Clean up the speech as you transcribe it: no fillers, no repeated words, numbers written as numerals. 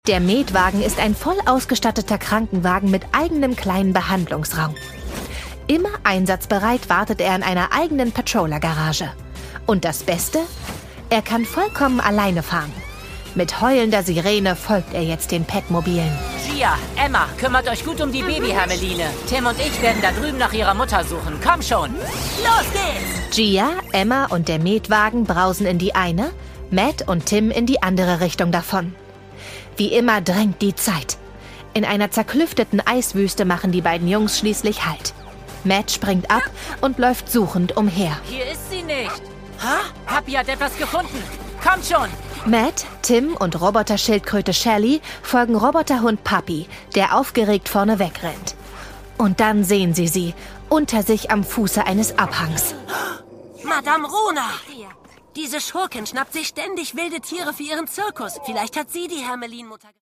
Der Metwagen ist ein voll ausgestatteter Krankenwagen mit eigenem kleinen Behandlungsraum. Immer einsatzbereit wartet er in einer eigenen Patroller-Garage. Und das Beste? Er kann vollkommen alleine fahren. Mit heulender Sirene folgt er jetzt den Petmobilen. Gia, Emma, kümmert euch gut um die Baby-Hermeline. Tim und ich werden da drüben nach ihrer Mutter suchen. Komm schon. Los geht's! Gia, Emma und der Metwagen brausen in die eine, Matt und Tim in die andere Richtung davon. Wie immer drängt die Zeit. In einer zerklüfteten Eiswüste machen die beiden Jungs schließlich Halt. Matt springt ab und läuft suchend umher. Hier ist sie nicht. Papi hat etwas gefunden. Kommt schon. Matt, Tim und Roboterschildkröte Shelly folgen Roboterhund Papi, der aufgeregt vorne wegrennt. Und dann sehen sie unter sich am Fuße eines Abhangs. Madame Rona! Diese Schurkin schnappt sich ständig wilde Tiere für ihren Zirkus. Vielleicht hat sie die Hermelin-Mutter...